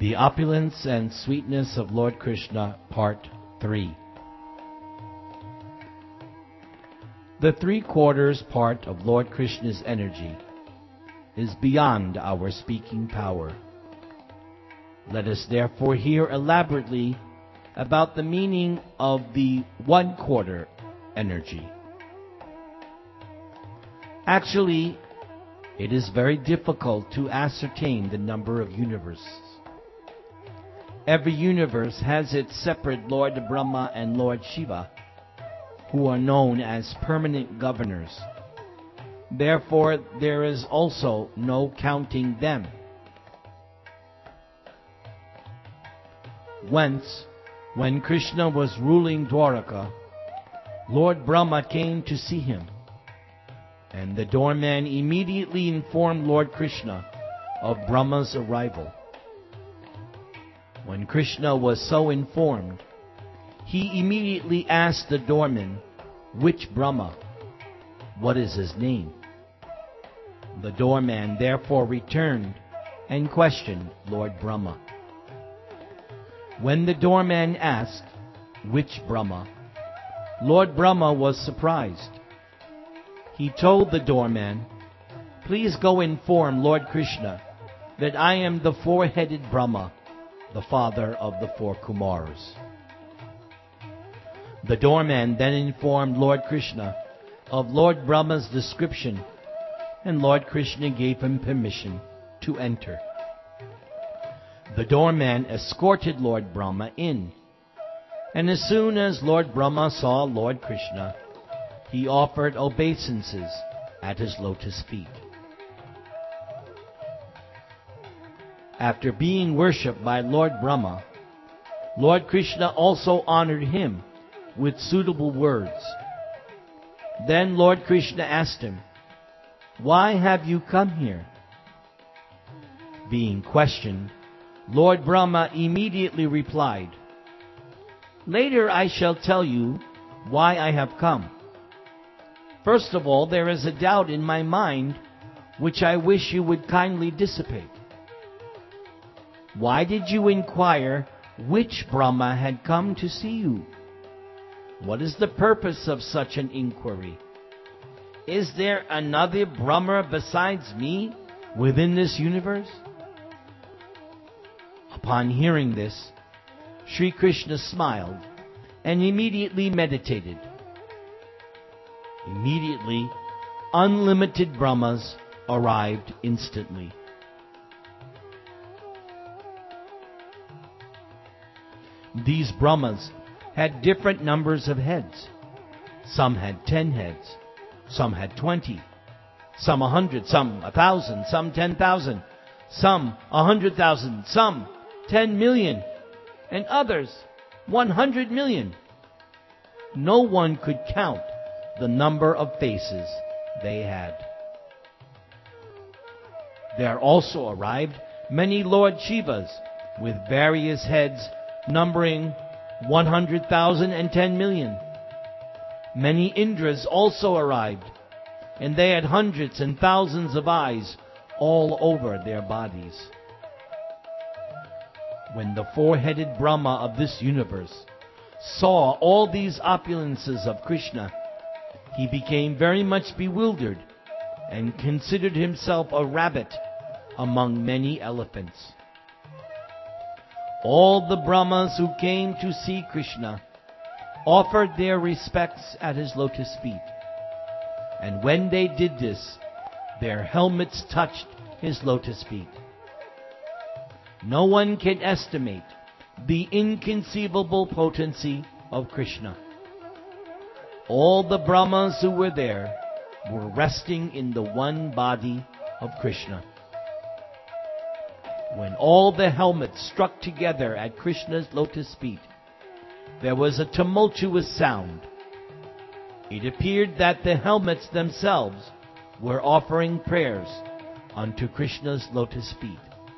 The Opulence and Sweetness of Lord Krishna, Part 3. The three-quarters part of Lord Krishna's energy is beyond our speaking power. Let us therefore hear elaborately about the meaning of the one-quarter energy. Actually, it is very difficult to ascertain the number of universes. Every universe has its separate Lord Brahma and Lord Shiva, who are known as permanent governors. Therefore, there is also no counting them. Once, when Krishna was ruling Dwaraka, Lord Brahma came to see him, and the doorman immediately informed Lord Krishna of Brahma's arrival. When Krishna was so informed, he immediately asked the doorman, "Which Brahma? What is his name?" The doorman therefore returned and questioned Lord Brahma. When the doorman asked, "Which Brahma?" Lord Brahma was surprised. He told the doorman, "Please go inform Lord Krishna that I am the four-headed Brahma, the father of the four Kumars." The doorman then informed Lord Krishna of Lord Brahma's description, and Lord Krishna gave him permission to enter. The doorman escorted Lord Brahma in, and as soon as Lord Brahma saw Lord Krishna, he offered obeisances at his lotus feet. After being worshipped by Lord Brahma, Lord Krishna also honored him with suitable words. Then Lord Krishna asked him, "Why have you come here?" Being questioned, Lord Brahma immediately replied, "Later I shall tell you why I have come. First of all, there is a doubt in my mind which I wish you would kindly dissipate. Why did you inquire which Brahma had come to see you? What is the purpose of such an inquiry? Is there another Brahma besides me within this universe?" Upon hearing this, Sri Krishna smiled and immediately meditated. Immediately, unlimited Brahmas arrived instantly. These Brahmas had different numbers of heads. Some had 10 heads, some had 20, some 100, some 1,000, some 10,000, some 100,000, some 10 million, and others 100 million. No one could count the number of faces they had. There also arrived many Lord Shivas with various heads numbering 100,000 and 10 million. Many Indras also arrived, and they had hundreds and thousands of eyes all over their bodies. When the four-headed Brahma of this universe saw all these opulences of Krishna, he became very much bewildered and considered himself a rabbit among many elephants. All the Brahmas who came to see Krishna offered their respects at his lotus feet, and when they did this, their helmets touched his lotus feet. No one can estimate the inconceivable potency of Krishna. All the Brahmas who were there were resting in the one body of Krishna. When all the helmets struck together at Krishna's lotus feet, there was a tumultuous sound. It appeared that the helmets themselves were offering prayers unto Krishna's lotus feet.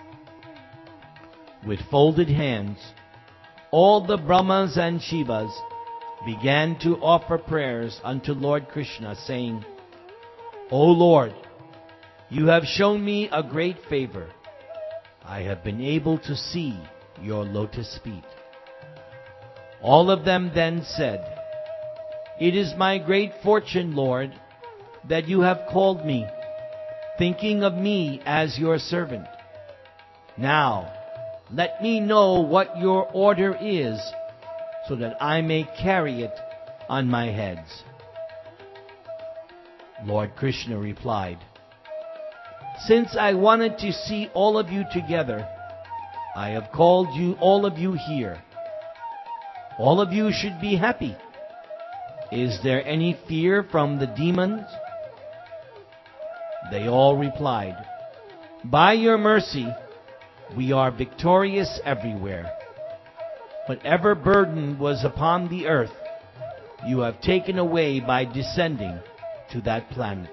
With folded hands, all the Brahmas and Shivas began to offer prayers unto Lord Krishna, saying, "O Lord, you have shown me a great favor. I have been able to see your lotus feet." All of them then said, "It is my great fortune, Lord, that you have called me, thinking of me as your servant. Now, let me know what your order is, so that I may carry it on my heads." Lord Krishna replied, "Since I wanted to see all of you together, I have called you, all of you here. All of you should be happy. Is there any fear from the demons?" They all replied, "By your mercy, we are victorious everywhere. Whatever burden was upon the earth, you have taken away by descending to that planet."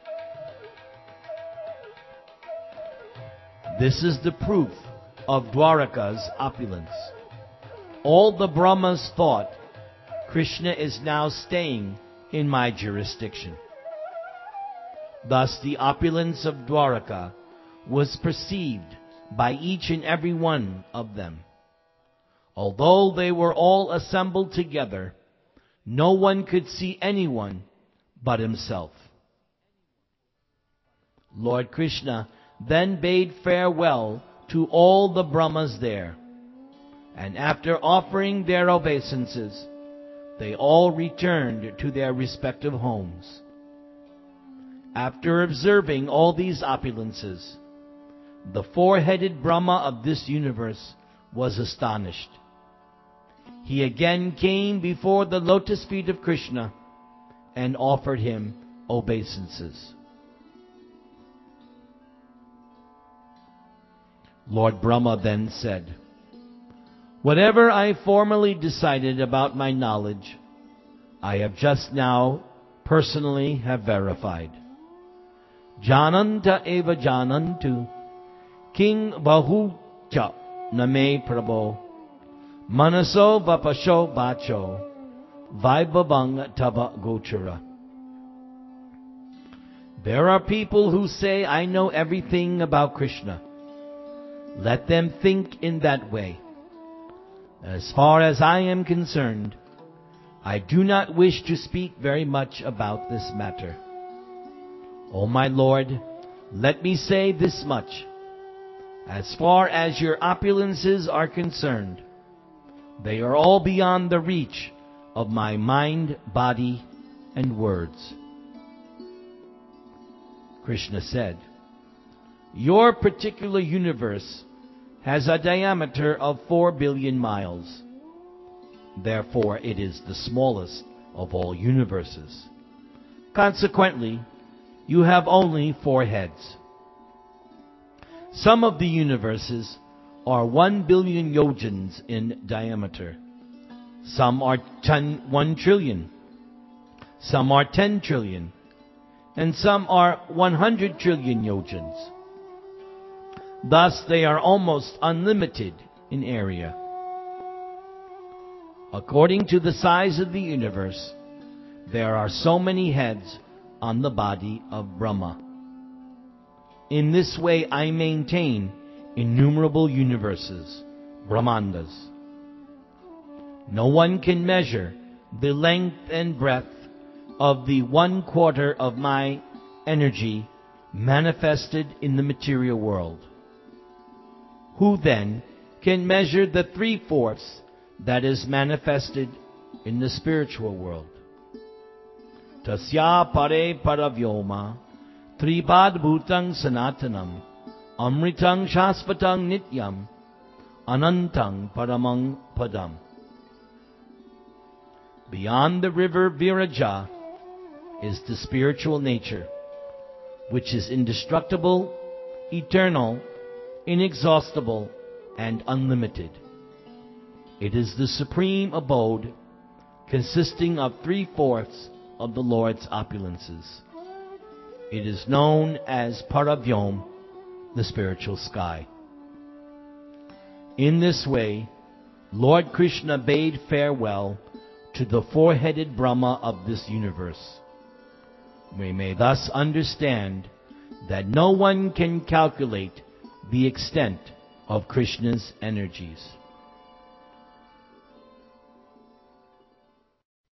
This is the proof of Dwaraka's opulence. All the Brahmas thought, "Krishna is now staying in my jurisdiction." Thus the opulence of Dwaraka was perceived by each and every one of them. Although they were all assembled together, no one could see anyone but himself. Lord Krishna then bade farewell to all the Brahmas there, and after offering their obeisances, they all returned to their respective homes. After observing all these opulences, the four-headed Brahma of this universe was astonished. He again came before the lotus feet of Krishna and offered him obeisances. Lord Brahma then said, "Whatever I formerly decided about my knowledge, I have just now personally have verified. Jananta eva janantu, king bahucha name prabho, manaso vapasho bacho, vaibhavang tava gochara." There are people who say, "I know everything about Krishna." Let them think in that way. As far as I am concerned, I do not wish to speak very much about this matter. O my Lord, let me say this much. As far as your opulences are concerned, they are all beyond the reach of my mind, body, and words. Krishna said, "Your particular universe has a diameter of 4 billion miles. Therefore, it is the smallest of all universes. Consequently, you have only 4 heads. Some of the universes are 1 billion yojans in diameter. Some are 1 trillion. Some are 10 trillion. And some are 100 trillion yojans. Thus, they are almost unlimited in area. According to the size of the universe, there are so many heads on the body of Brahma. In this way, I maintain innumerable universes, Brahmandas. No one can measure the length and breadth of the 1/4 of my energy manifested in the material world. Who then can measure the 3/4 that is manifested in the spiritual world? Tasya pare paravyoma tripad bhutang sanatanam amritang shasvatang nityam anantang paramang padam. Beyond the river Viraja is the spiritual nature, which is indestructible, eternal, inexhaustible, and unlimited. It is the supreme abode, consisting of 3/4 of the Lord's opulences. It is known as Paravyom, the spiritual sky. In this way, Lord Krishna bade farewell to the 4-headed Brahma of this universe. We may thus understand that no one can calculate the extent of Krishna's energies.